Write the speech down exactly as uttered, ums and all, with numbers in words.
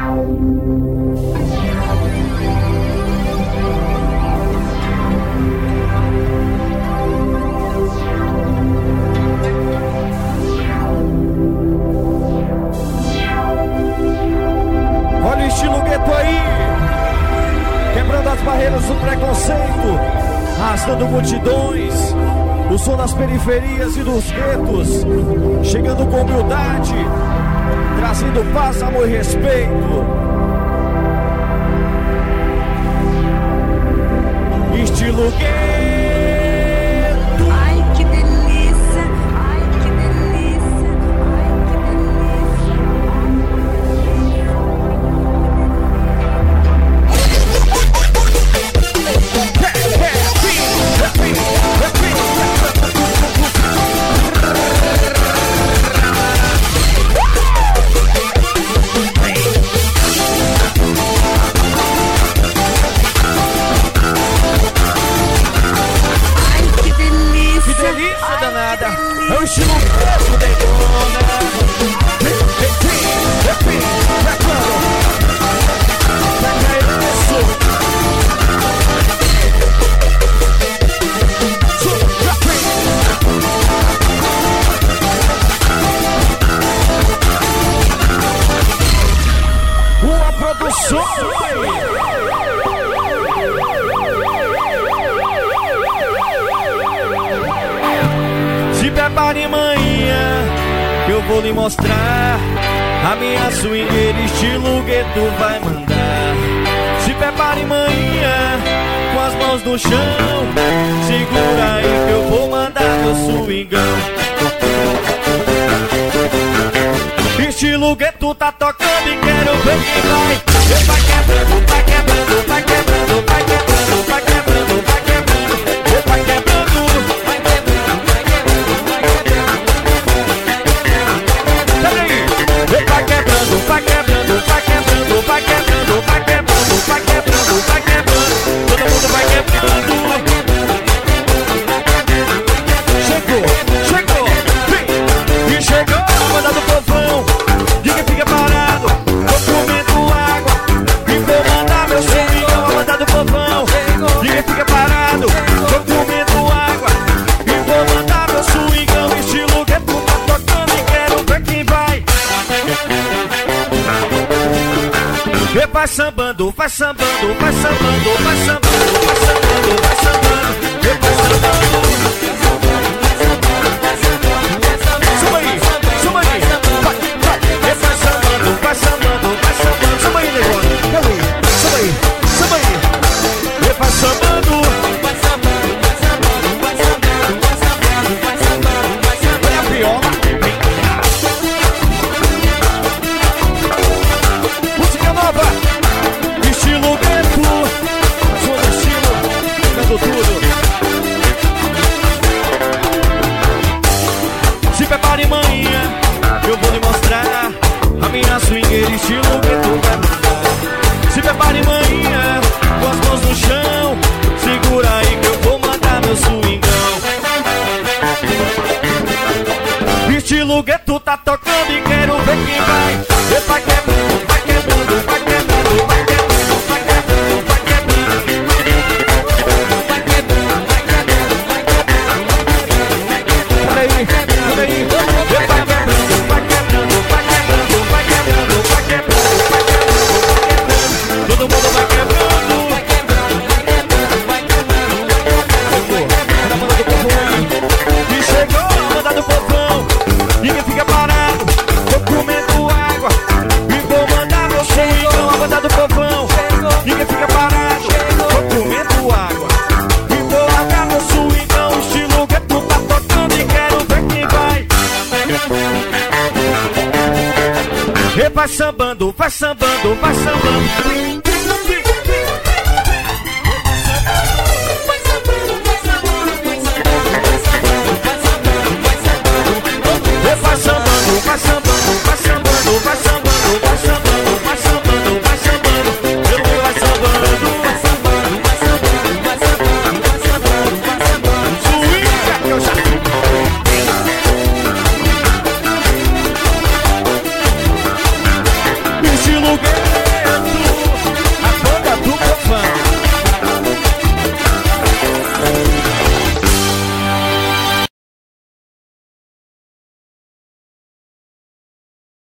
Olha o estilo gueto aí, quebrando as barreiras do preconceito, arrastando multidões, o som das periferias e dos guetos, chegando com humildade, trazendo paz, amor e respeito. Estilo gueto. Ai que delícia, ai que delícia, ai que É o estilo gueto, negona. Uma produção. Prepare manhã, que eu vou lhe mostrar. A minha swingueira estilo gueto vai mandar. Se prepare manhã, com as mãos no chão. Segura aí que eu vou mandar meu swingão. Estilo gueto tá tocando e quero ver quem vai. Vai quebrando, vai quebrando, vai quebrando, vai quebrando, vai quebrando, vai quebrando, vai quebrando. Vai quebrando, vai quebrando, vai quebrando, vai quebrando, vai quebrando, vai quebrando, vai quebrando, todo mundo vai quebrando. Chegou, chegou, vem, e chegou a banda do povão. Diga que fica parado, tô comendo água e vou mandar meu swingão. A banda do povão. Diga que fica parado, tô comendo água e vou mandar meu swingão. Estilo gueto tá tocando e quero ver quem vai. E vai sambando, vai sambando, vai sambando, vai sambando, vai sambando, vai sambando, e vai sambando. Samba aí, samba aí, vai, vai, e vai sambando, vai sambando, vai sambando. Samba aí, negócio, samba aí, samba aí, samba aí, e vai sambando. Vai sambando, vai sambando, vai sambando, vai sambando, vai sambando, vai sambando. Olha a viola. Música nova. Estilo gueto, sou do estilo, dando tudo. Se prepare manhã, eu vou lhe mostrar. A minha swingueira estilo gueto vai mandar. Se prepare manhã, com as mãos no chão. Segura aí que eu vou mandar meu swingão. Estilo gueto tá tocando e quero ver quem vai. E vai quebrando, vai quebrando, vai quebrando, vai quebrando, vai quebrando, vai quebrando, vai quebrando, vai quebrando, vai quebrando, vai quebrando. Olha aí, olha aí. E vai quebrando, vai quebrando, vai quebrando, vai quebrando, vai quebrando, vai quebrando, vai quebrando. Todo mundo vai quebrando, vai quebrando, vai quebrando, vai quebrando, vai quebrando. A banda do povão. E chegou a banda do povão. Ninguém fica parado, tô comendo água e vou mandar meu swingão. A banda do povão. Ninguém fica parado, tô comendo água e vou largar meu swingão. Estilo gueto tá tocando e quero ver quem vai. E vai sambando, vai sambando, vai sambando. Vai sambando, vai sambando, vai sambando, vai sambando.